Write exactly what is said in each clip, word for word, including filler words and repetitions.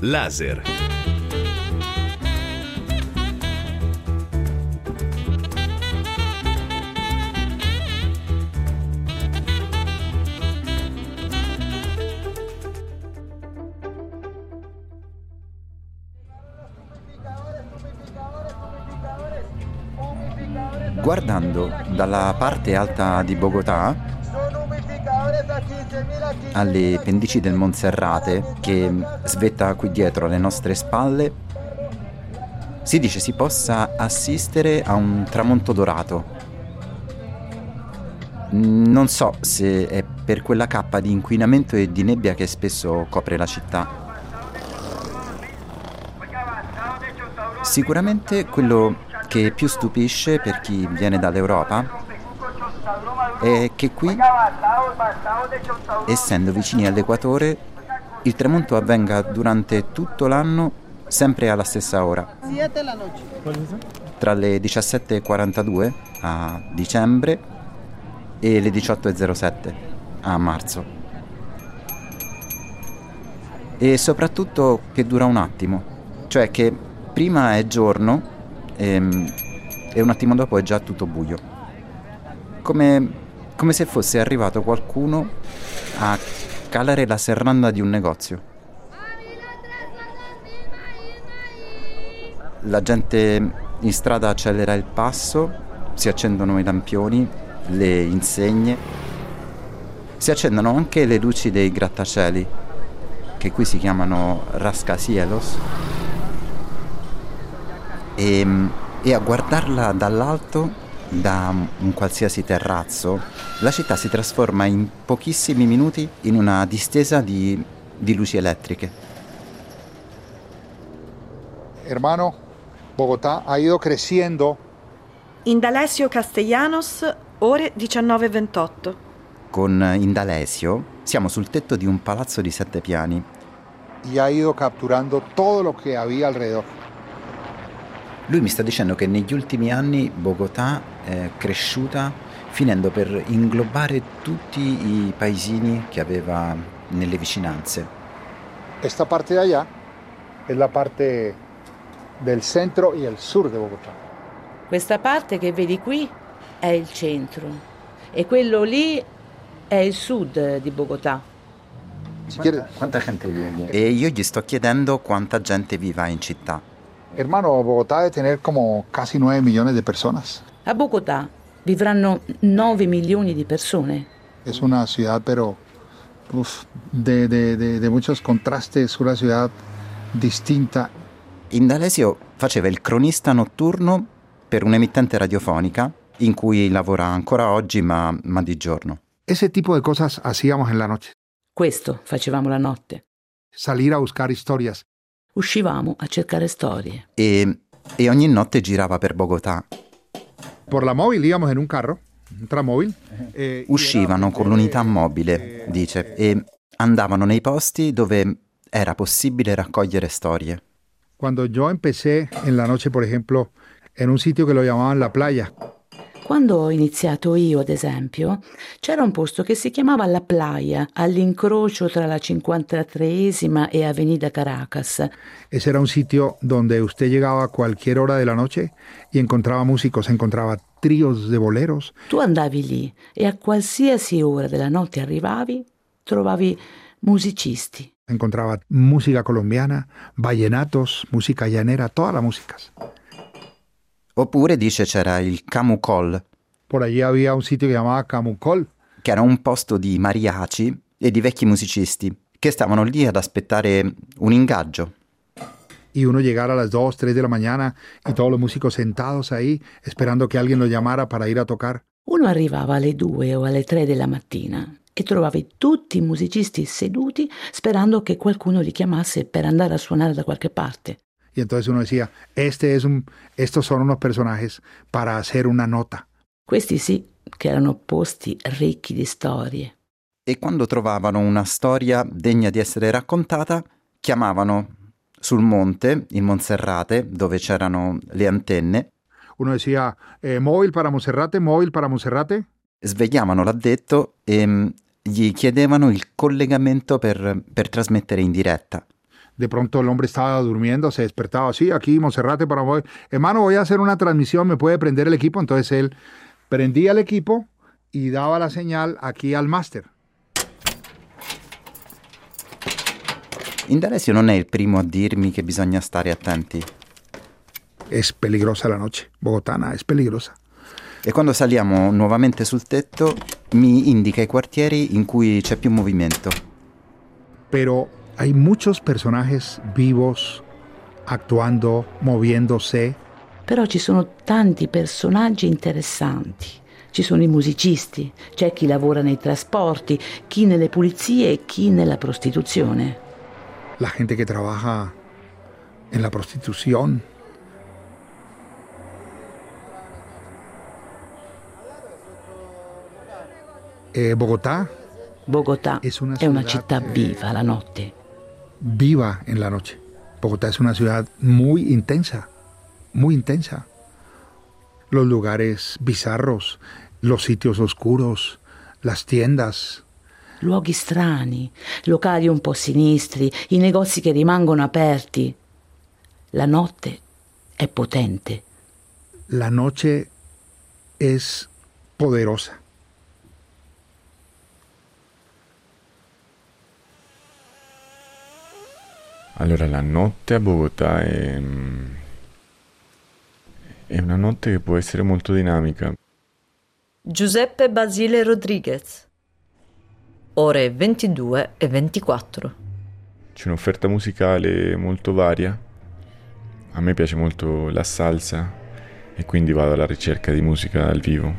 Laser. Guardando dalla parte alta di Bogotà, alle pendici del Monserrate, che svetta qui dietro alle nostre spalle, si dice si possa assistere a un tramonto dorato. Non so se è per quella cappa di inquinamento e di nebbia che spesso copre la città. Sicuramente quello che più stupisce per chi viene dall'Europa è che qui, essendo vicini all'equatore, il tramonto avvenga durante tutto l'anno sempre alla stessa ora, tra le diciassette e quarantadue a dicembre e le diciotto e zero sette a marzo, e soprattutto che dura un attimo, cioè che prima è giorno e, e un attimo dopo è già tutto buio, come, come se fosse arrivato qualcuno a calare la serranda di un negozio. La gente in strada accelera il passo, si accendono i lampioni, le insegne, si accendono anche le luci dei grattacieli, che qui si chiamano rascacielos. E, e a guardarla dall'alto, da un qualsiasi terrazzo, la città si trasforma in pochissimi minuti in una distesa di, di luci elettriche. Hermano, Bogotà ha ido creciendo. Indalecio Castellanos, ore diciannove e ventotto. Con Indalecio siamo sul tetto di un palazzo di sette piani. Y ha ido capturando todo lo que había alrededor. Lui mi sta dicendo che negli ultimi anni Bogotà è cresciuta finendo per inglobare tutti i paesini che aveva nelle vicinanze. Esta parte de allá es la parte del centro y el sur de Bogotá. Questa parte che vedi qui è il centro e quello lì è il sud di Bogotà. Quanta, quanta gente vive? E io gli sto chiedendo quanta gente viva in città. Hermano, Bogotá debe tener como casi nueve millones de personas. A Bogotà vivranno nove milioni di persone. Es una ciudad, pero uf, de, de, de, de muchos contrastes, una ciudad distinta. Indalecio faceva il cronista notturno per un'emittente radiofonica in cui lavora ancora oggi, ma, ma di giorno. Ese tipo de cosas hacíamos en la noche. Questo facevamo la notte. Salir a buscar historias. Uscivamo a cercare storie. E, e ogni notte girava per Bogotà. Por la móvil íbamos en un carro, un tramóvil. Eh, Uscivano con l'unità mobile, dice, e andavano nei posti dove era possibile raccogliere storie. Cuando yo empecé en la noche, por ejemplo, en un sitio que lo llamaban La Playa. Quando ho iniziato io, ad esempio, c'era un posto che si chiamava La Playa, all'incrocio tra la cinquantatreesima e Avenida Caracas. Ese era un sitio donde usted llegaba a cualquier hora de la noche y encontraba músicos, encontraba tríos de boleros. Tu andavi lì e a qualsiasi ora della notte arrivavi, trovavi musicisti. Encontraba música colombiana, vallenatos, música llanera, todas las músicas. Oppure dice c'era il Camucol. Por allí había un sitio que llamaba Camucol. Che era un posto di mariachi e di vecchi musicisti che stavano lì ad aspettare un ingaggio. Y uno llegara a las dos, tres de la mañana y todos los músicos sentados ahí esperando que alguien lo llamara para ir a tocar. Uno arrivava alle due o alle tre della mattina e trovavi tutti i musicisti seduti sperando che qualcuno li chiamasse per andare a suonare da qualche parte. Y entonces uno decía, este es un, estos son unos personajes para hacer una nota. Questi sì, che erano posti ricchi di storie. E quando trovavano una storia degna di essere raccontata, chiamavano sul monte, in Monserrate, dove c'erano le antenne. Uno decía, eh, móvil para Monserrate, móvil para Monserrate. Svegliavano l'addetto e gli chiedevano il collegamento per, per trasmettere in diretta. De pronto el hombre estaba durmiendo, se despertaba, sí, aquí Monserrate para hoy, hermano, voy a hacer una transmisión, ¿me puede prender el equipo? Entonces él prendía el equipo y daba la señal aquí al máster. Indalesio non è il primo a dirmi che bisogna stare attenti. Es peligrosa la noche, bogotana, es peligrosa. E quando saliamo nuovamente sul tetto mi indica i quartieri in cui c'è più movimento. Pero hay muchos personajes vivos, actuando, moviéndose. Però ci sono tanti personaggi interessanti. Ci sono i musicisti, c'è chi lavora nei trasporti, chi nelle pulizie e chi nella prostituzione. La gente que trabaja en la prostitución. Eh, Bogotá. Bogotà es una è una ciudad, città viva la notte. Viva en la noche. Bogotá es una ciudad muy intensa, muy intensa. Los lugares bizarros, los sitios oscuros, las tiendas. Luoghi strani, locali un po' sinistri, i negozi che rimangono aperti. La notte è potente. La noche es poderosa. Allora, la notte a Bogotà è, è una notte che può essere molto dinamica. Giuseppe Basile Rodriguez. Ore ventidue e ventiquattro. C'è un'offerta musicale molto varia. A me piace molto la salsa e quindi vado alla ricerca di musica dal vivo.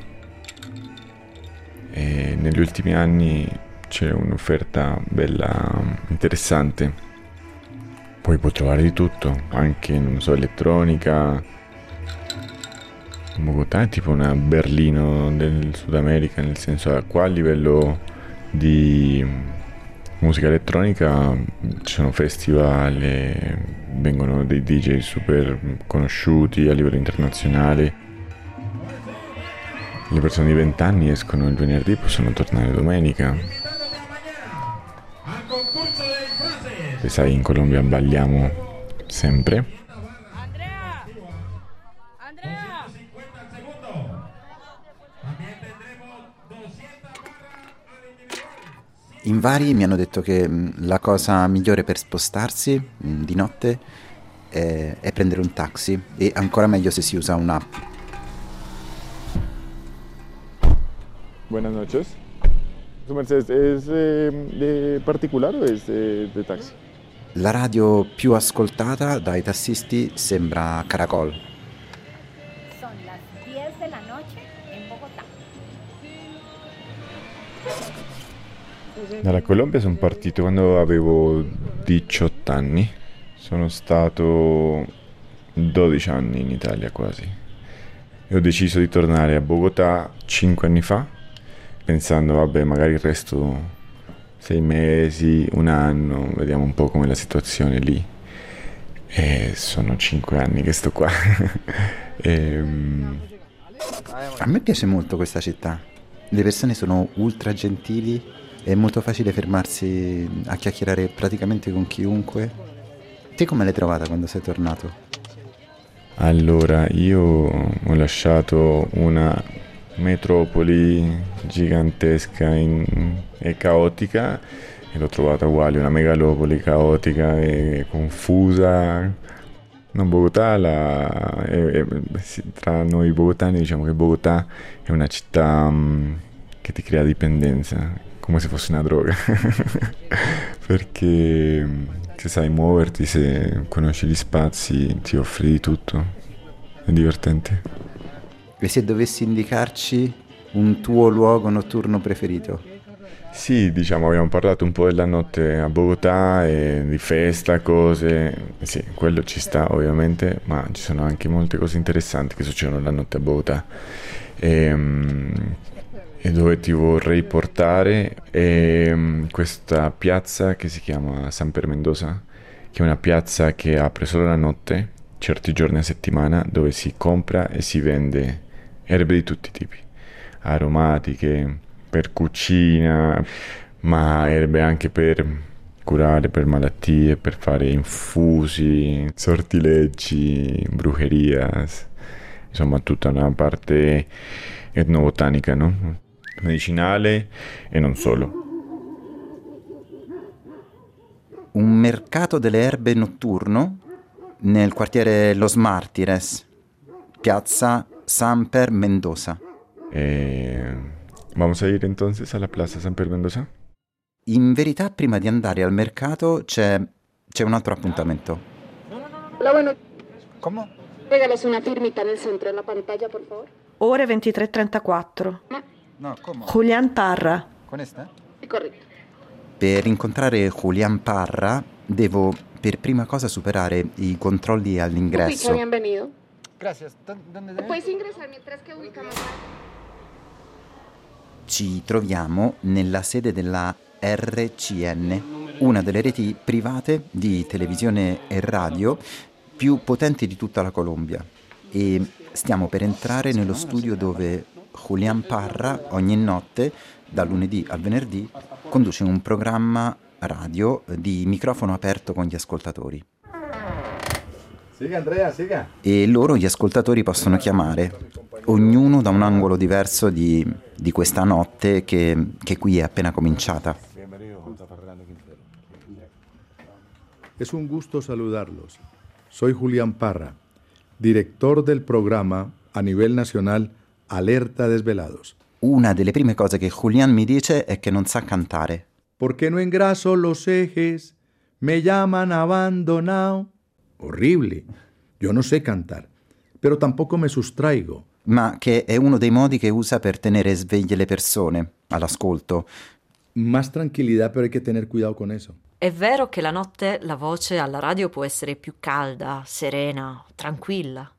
E negli ultimi anni c'è un'offerta bella interessante. Poi puoi trovare di tutto, anche, non so, elettronica. Bogotà è tipo una Berlino del Sud America, nel senso a qua a livello di musica elettronica ci sono festival, e vengono dei D J super conosciuti a livello internazionale. Le persone di venti anni escono il venerdì, possono tornare domenica. E sai, in Colombia balliamo sempre. Andrea! Andrea! In vari mi hanno detto che mh, la cosa migliore per spostarsi mh, di notte è, è prendere un taxi, e ancora meglio se si usa un'app. Buenas noches. ¿Su merced es eh, de particular o es de, de taxi? La radio più ascoltata dai tassisti sembra Caracol. Son las diez de la noche en Bogotá. Dalla Colombia sono partito quando avevo diciotto anni. Sono stato dodici anni in Italia quasi. E ho deciso di tornare a Bogotà cinque anni fa, pensando, vabbè, magari resto sei mesi, un anno, vediamo un po' com'è la situazione lì. E sono cinque anni che sto qua. e, A me piace molto questa città. Le persone sono ultra gentili, è molto facile fermarsi a chiacchierare praticamente con chiunque. Te come l'hai trovata quando sei tornato? Allora, io ho lasciato una metropoli gigantesca in, e caotica e l'ho trovata uguale, una megalopoli caotica e confusa. No, Bogotà, la, è, è, tra noi bogotani diciamo che Bogotà è una città mh, che ti crea dipendenza, come se fosse una droga, perché se sai muoverti, se conosci gli spazi, ti offri di tutto, è divertente. E se dovessi indicarci un tuo luogo notturno preferito? Sì, diciamo, abbiamo parlato un po' della notte a Bogotà e di festa, cose, sì, quello ci sta ovviamente, ma ci sono anche molte cose interessanti che succedono la notte a Bogotà. E, e dove ti vorrei portare è questa piazza che si chiama San Per Mendoza, che è una piazza che apre solo la notte, certi giorni a settimana, dove si compra e si vende erbe di tutti i tipi, aromatiche, per cucina, ma erbe anche per curare per malattie, per fare infusi, sortileggi, brujerías, insomma tutta una parte etnobotanica, no? Medicinale e non solo. Un mercato delle erbe notturno nel quartiere Los Mártires, piazza Samper Mendoza. Eh, vamos a ir entonces a la Plaza Samper Mendoza? In verità, prima di andare al mercato c'è, c'è un altro appuntamento. Hola, bueno. ¿Cómo? Regales una firmita nel centro della pantalla, por favor. Ore ventitré e trentaquattro. No, come? Julián Parra. Con esta? Sì, corretto. Per incontrare Julián Parra devo per prima cosa superare i controlli all'ingresso. Bienvenido. Gracias. ¿Dónde Puedes ingresar mientras que ubicamos. Ci troviamo nella sede della R C N, una delle reti private di televisione e radio più potenti di tutta la Colombia. E stiamo per entrare nello studio dove Julián Parra ogni notte, dal lunedì al venerdì, conduce un programma radio di microfono aperto con gli ascoltatori. Siga, Andrea, siga. E loro, gli ascoltatori, possono chiamare, ognuno da un angolo diverso di, di questa notte che, che qui è appena cominciata. Es un gusto saludarlos. Soy Julián Parra, director del programa a nivel nacional Alerta Desvelados. Una delle prime cose che Julián mi dice è che non sa cantare. ¿Por qué no engraso los ejes? Me llaman abandonado. Horrible. Yo no sé cantar, pero tampoco me sustraigo. Ma che è uno dei modi che usa per tenere sveglie le persone all'ascolto. Más tranquilidad, pero hay que tener cuidado con eso. È vero che la notte la voce alla radio può essere più calda, serena, tranquilla.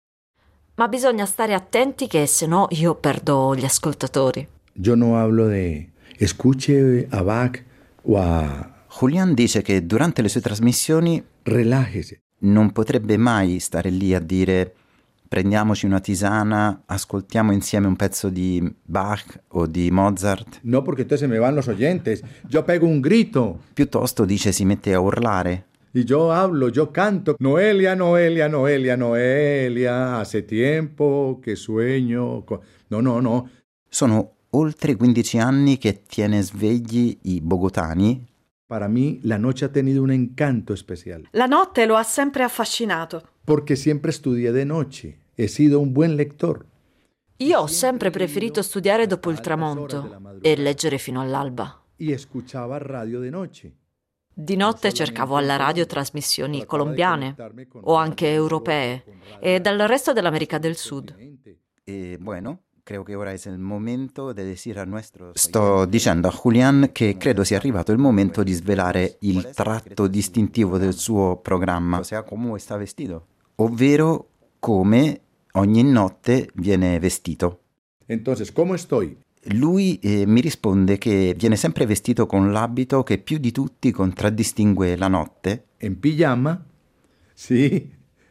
Ma bisogna stare attenti che se no io perdo gli ascoltatori. Yo no hablo de escuche a Bach o a... Julián dice che durante le sue trasmissioni Relájese. non potrebbe mai stare lì a dire prendiamoci una tisana, ascoltiamo insieme un pezzo di Bach o di Mozart. No, porque entonces se me van los oyentes. Yo pego un grito. Piuttosto, dice, si mette a urlare. Y yo hablo, yo canto. Noelia, Noelia, Noelia, Noelia. Hace tiempo que sueño. Con... No, no, no. Sono oltre quindici anni che tiene svegli i bogotani. Para mí, la noche ha tenido un encanto especial. La notte lo ha sempre affascinato. Porque siempre estudié de noche. He sido un buen lector. Io ho sempre preferito studiare dopo il tramonto e leggere fino all'alba. Y escuchaba radio de noche. Di notte cercavo alla radio trasmissioni colombiane o anche europee e dal resto dell'America del Sud. E bueno, creo che ora es el momento de decir a nuestros... Sto dicendo a Julián che credo sia arrivato il momento di svelare il tratto distintivo del suo programma, ossia come sta vestito, ovvero come ogni notte viene vestito. Entonces, ¿cómo estoy? Lui eh, mi risponde che viene sempre vestito con l'abito che più di tutti contraddistingue la notte. En pijama. Sí.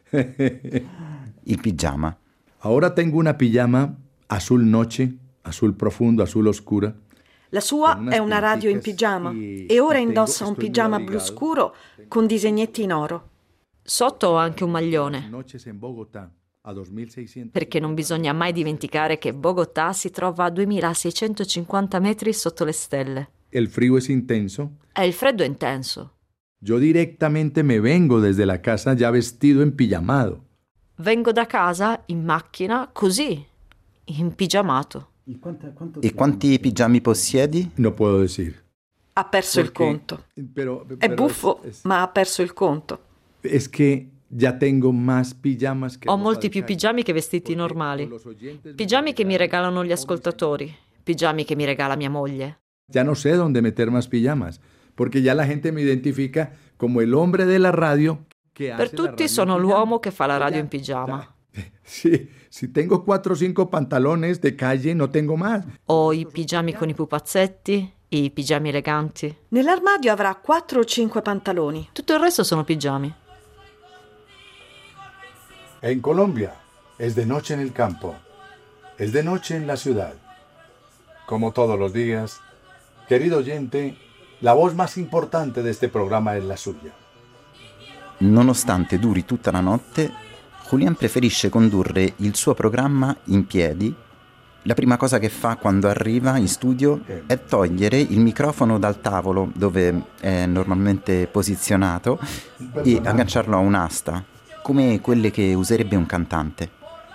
Il pigiama. Ahora tengo una pijama azul noche, azul profundo, azul oscura. La sua è una radio in pigiama e ora indossa un pigiama blu scuro con disegnetti in oro. Sotto ho anche un maglione, Noches en Bogotá, a duemilaseicento. perché non bisogna mai dimenticare che Bogotà si trova a duemilaseicentocinquanta metri sotto le stelle. El frío es intenso. E il freddo è intenso. Yo directamente me vengo desde la casa ya vestido en pijamado. Vengo da casa in macchina così, in pigiamato. E quanti pigiami possiedi? No puedo decir. Ha perso il Perché- conto. Pero, È pero buffo, es, es- ma ha perso il conto. es que ya tengo más pijamas que Ho ropa molti de più calle. pigiami che vestiti Porque normali. con los oyentes Pigiami me che mi regalan regalano gli ascoltatori, pigiami che mi regala mia moglie. Ya no sé dónde meter más pijamas, porque ya la gente me identifica como el hombre de la radio que hace Per la tutti radio en sono pijama. l'uomo che fa la radio Ya, in pigiama. ya. Sí, si tengo cuatro o cinco pantalones de calle, no tengo más. Ho i pigiami con i pupazzetti, i pigiami eleganti. Nell'armadio avrà quattro o cinque pantaloni. Tutto il resto sono pigiami. En Colombia es de noche en el campo, es de noche en la ciudad. Como todos los días, querido oyente, La voz más importante de este programa es la suya. Nonostante duri tutta la notte, Julián preferisce condurre il suo programma in piedi. La prima cosa che fa quando arriva in studio è togliere il microfono dal tavolo dove è normalmente posizionato e agganciarlo a un'asta, come quelle che userebbe un cantante.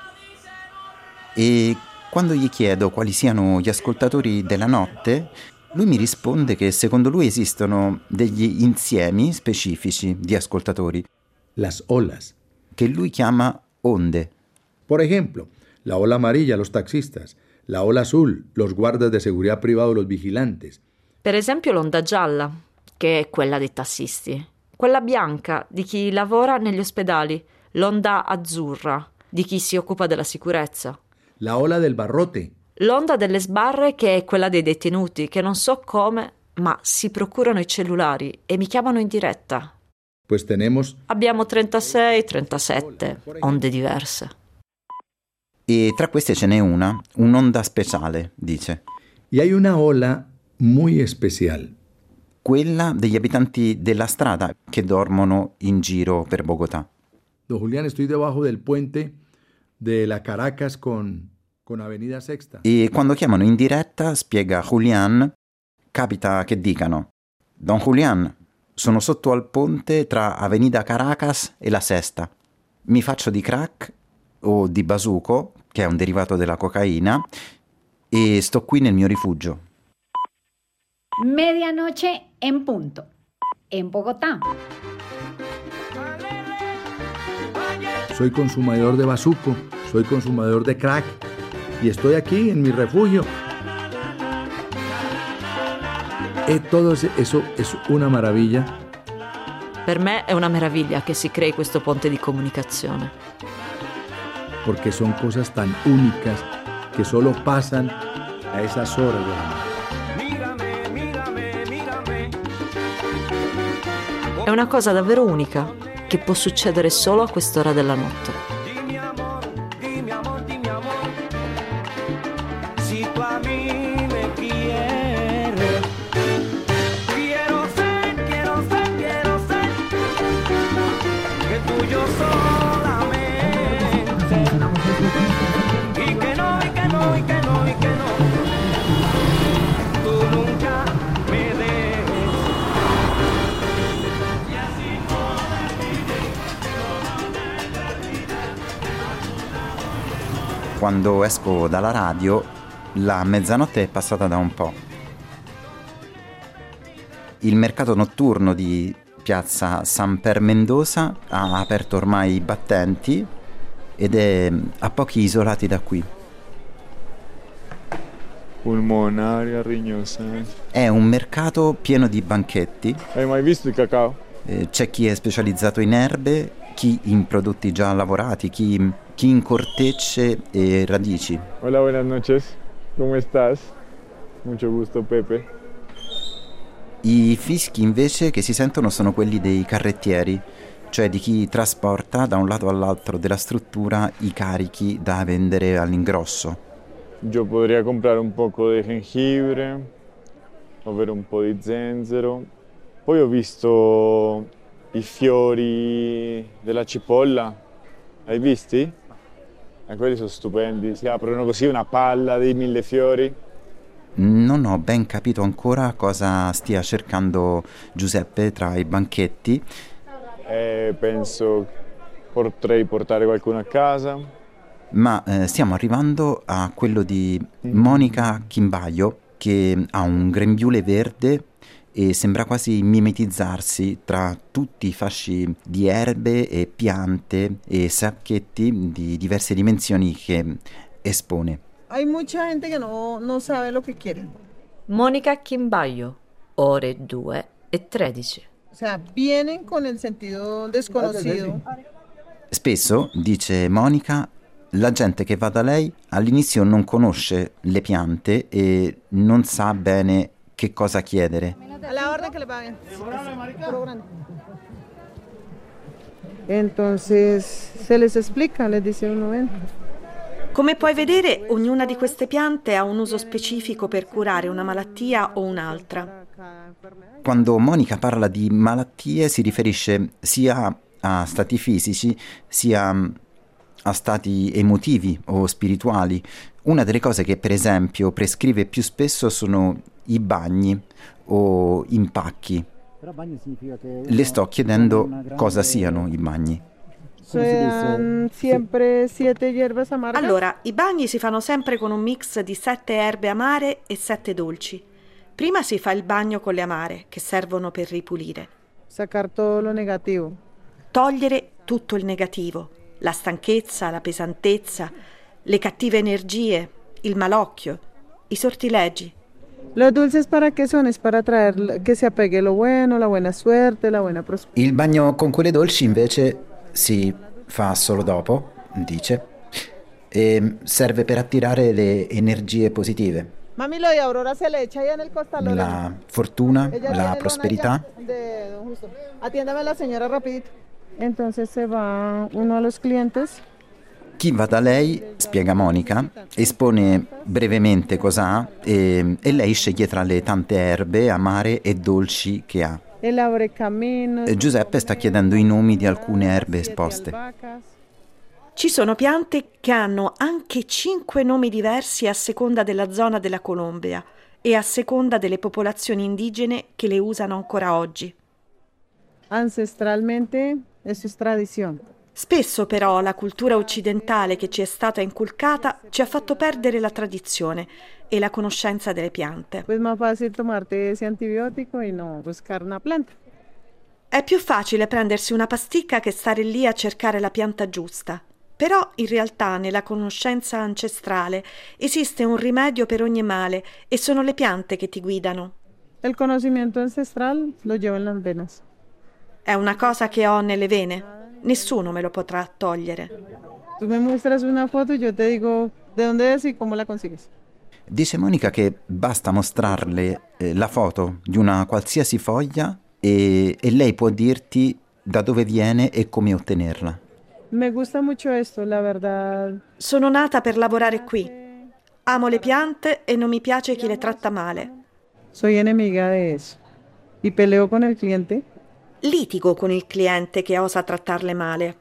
E quando gli chiedo quali siano gli ascoltatori della notte, lui mi risponde che secondo lui esistono degli insiemi specifici di ascoltatori, las olas, che lui chiama onde. Por ejemplo, la ola amarilla, los taxistas, la ola azul, los guardas de seguridad privado, los vigilantes. Per esempio l'onda gialla, che è quella dei tassisti, quella bianca di chi lavora negli ospedali, l'onda azzurra di chi si occupa della sicurezza. La ola del barrote. L'onda delle sbarre, che è quella dei detenuti, che non so come, ma si procurano i cellulari e mi chiamano in diretta. Pues tenemos... Abbiamo trentasei, trentasette onde diverse. E tra queste ce n'è una, un'onda speciale, dice. Y hay una ola muy especial. Quella degli abitanti della strada che dormono in giro per Bogotà. Don Julián, estoy debajo del puente de la Caracas con, con Avenida Sexta. E quando chiamano in diretta, spiega Julián, capita che dicano: Don Julián, sono sotto al ponte tra Avenida Caracas e la Sesta. Mi faccio di crack o di bazuco, che è un derivato della cocaina, e sto qui nel mio rifugio. Medianoche en punto, en Bogotá. Soy consumador de bazuco, soy consumador de crack y estoy aquí en mi refugio. E todo eso es una maravilla. Per me è una meraviglia che si crei questo ponte di comunicazione. Porque son cosas tan únicas que solo pasan a esas horas de la noche. È una cosa davvero unica che può succedere solo a quest'ora della notte. Quando esco dalla radio, la mezzanotte è passata da un po'. Il mercato notturno di piazza Samper Mendoza ha aperto ormai i battenti ed è a pochi isolati da qui. Pulmonaria rignosa. È un mercato pieno di banchetti. Hai mai visto il cacao? Eh, c'è chi è specializzato in erbe, chi in prodotti già lavorati, chi, chi in cortecce e radici. Hola, buenas noches. ¿Cómo estás? Mucho gusto, Pepe. I fischi invece che si sentono sono quelli dei carrettieri, cioè di chi trasporta da un lato all'altro della struttura i carichi da vendere all'ingrosso. Yo podría comprar un poco de jengibre, ovvero un po' di zenzero. Poi ho visto i fiori della cipolla. Hai visti? Eh, quelli sono stupendi. Si aprono così una palla di mille fiori. Non ho ben capito ancora cosa stia cercando Giuseppe tra i banchetti. Eh, penso potrei portare qualcuno a casa. Ma eh, stiamo arrivando a quello di Monica Chimbaio, che ha un grembiule verde e sembra quasi mimetizzarsi tra tutti i fasci di erbe e piante e sacchetti di diverse dimensioni che espone. Hay mucha gente che no, non sabe lo che quiere. Monica Chimbaio, ore due e tredici. O sea, vienen con el sentido desconocido. Spesso, dice Monica, la gente che va da lei all'inizio non conosce le piante e non sa bene che cosa chiedere. A la orden che le paguen. Entonces se les explica, les dice uno, ven. Come puoi vedere, ognuna di queste piante ha un uso specifico per curare una malattia o un'altra. Quando Monica parla di malattie si riferisce sia a stati fisici sia a stati emotivi o spirituali. Una delle cose che per esempio prescrive più spesso sono i bagni o impacchi. Le sto chiedendo cosa siano i bagni. Sean sempre siete hierbas amargas. Allora, i bagni si fanno sempre con un mix di sette erbe amare e sette dolci. Prima si fa il bagno con le amare, che servono per ripulire. Sacar todo lo negativo. Togliere tutto il negativo, la stanchezza, la pesantezza, le cattive energie, il malocchio, i sortilegi. Los dulces para qué son? Es para traer que se apegue lo bueno, la buena suerte, la buena prosperidad. Il bagno con quelle dolci invece si fa solo dopo, dice, e serve per attirare le energie positive. Mami, lo de Aurora se le echa allá en el costalón. La fortuna, la prosperità. De don Justo. Atiéndame la señora rapidito. Entonces se va uno a los clientes. Chi va da lei, spiega Monica, espone brevemente cosa ha e, e lei sceglie tra le tante erbe amare e dolci che ha. El abrecamino. Giuseppe sta chiedendo i nomi di alcune erbe esposte. Ci sono piante che hanno anche cinque nomi diversi a seconda della zona della Colombia e a seconda delle popolazioni indigene che le usano ancora oggi. Ancestralmente, eso es tradición. Spesso però la cultura occidentale che ci è stata inculcata ci ha fatto perdere la tradizione e la conoscenza delle piante. Pues más fácil tomarte ese antibiótico y no buscar una planta. È più facile prendersi una pasticca che stare lì a cercare la pianta giusta. Però in realtà nella conoscenza ancestrale esiste un rimedio per ogni male e sono le piante che ti guidano. El conocimiento ancestral lo llevo en las venas. È una cosa che ho nelle vene. Nessuno me lo potrà togliere. Tu me muestras una foto y yo te digo de dónde es y cómo la consigues. Dice Monica che basta mostrarle eh, la foto di una qualsiasi foglia e, e lei può dirti da dove viene e come ottenerla. Me gusta mucho esto, la verdad. Sono nata per lavorare qui. Amo le piante e non mi piace chi le tratta male. Soy enemiga de eso. Y peleo con el cliente. Litigo con il cliente che osa trattarle male.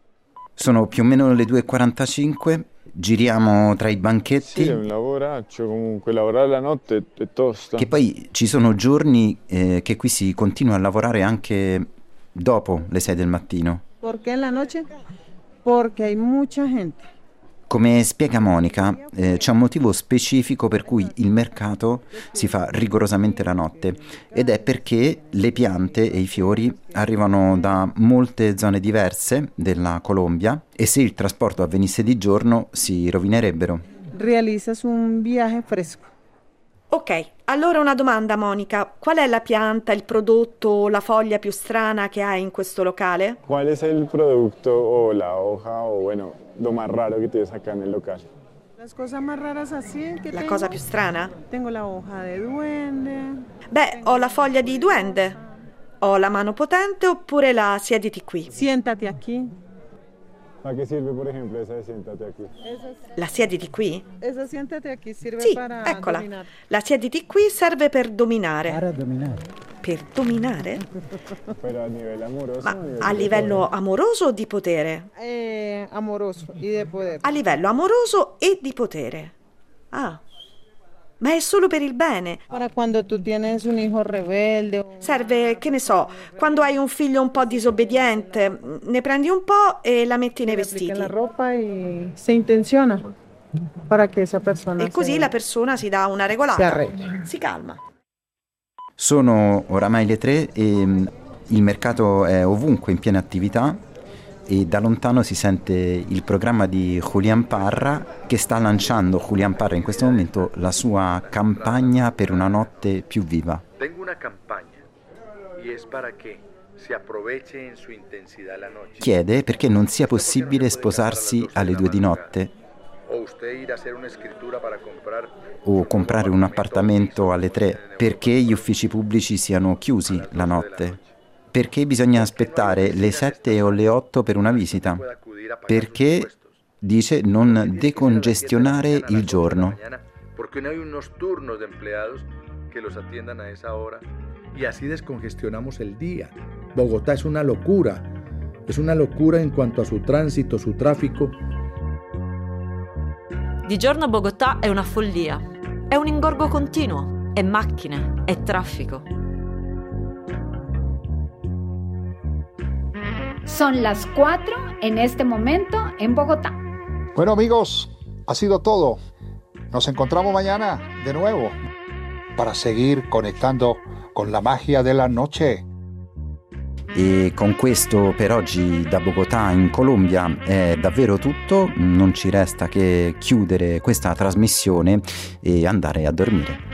Sono più o meno le due e quarantacinque, giriamo tra i banchetti. Sì, è un lavoraccio, comunque lavorare la notte è tosta. Che poi ci sono giorni eh, che qui si continua a lavorare anche dopo le sei del mattino. Perché en la noche? Perché hay mucha gente. Come spiega Monica, eh, c'è un motivo specifico per cui il mercato si fa rigorosamente la notte ed è perché le piante e i fiori arrivano da molte zone diverse della Colombia e se il trasporto avvenisse di giorno si rovinerebbero. Realizas un viaje fresco. Ok, allora una domanda Monica, qual è la pianta, il prodotto o la foglia più strana che hai in questo locale? Qual è il prodotto o la hoja o bueno, lo más raro que tienes acá en el local? Las cosas más raras así que La tengo, cosa più strana? Tengo la hoja de duende. Beh, ho la foglia di duende, ho la mano potente oppure la siediti qui. Siéntate aquí. ¿Para qué sirve, por ejemplo, esa de siéntate aquí? La siediti qui? Esa siéntate aquí sirve Sì, para eccola. dominar. La siediti qui serve per dominare. Para dominare. Per dominare? Però a livello amoroso? Ma a livello amoroso o di potere? Eh, amoroso y de poder. A livello amoroso e di potere. Ah, ma è solo per il bene. Para cuando tú tienes un hijo rebelde. Serve, che ne so, quando hai un figlio un po' disobbediente, ne prendi un po' e la metti nei vestiti. La ropa y se intenziona para que esa persona e così se... la persona si dà una regolata. Si arreggia. Si calma. Sono oramai le tre e mm, il mercato è ovunque in piena attività e da lontano si sente il programma di Julián Parra che sta lanciando Julián Parra in questo momento la sua campagna per una notte più viva. Tengo una campagna y es para que se aproveche en su intensidad la noche. Chiede perché non sia possibile sposarsi alle due di notte O usted ir a hacer una escritura para comprar o comprare un appartamento alle tre, perché gli uffici pubblici siano chiusi la notte, perché bisogna aspettare le sette o le otto per una visita, perché dice non decongestionare il giorno. Porque no hay unos turnos de empleados que los atiendan a esa hora y así descongestionamos el día. Bogotá es una locura, es una locura en cuanto a su tránsito, su tráfico. Di giorno Bogotà è una follia, è un ingorgo continuo, è macchine, è traffico. Son las cuatro en este momento en Bogotá. Bueno, amigos, ha sido todo. Nos encontramos mañana de nuevo para seguir conectando con la magia della noche. E con questo per oggi da Bogotà in Colombia è davvero tutto, non ci resta che chiudere questa trasmissione e andare a dormire.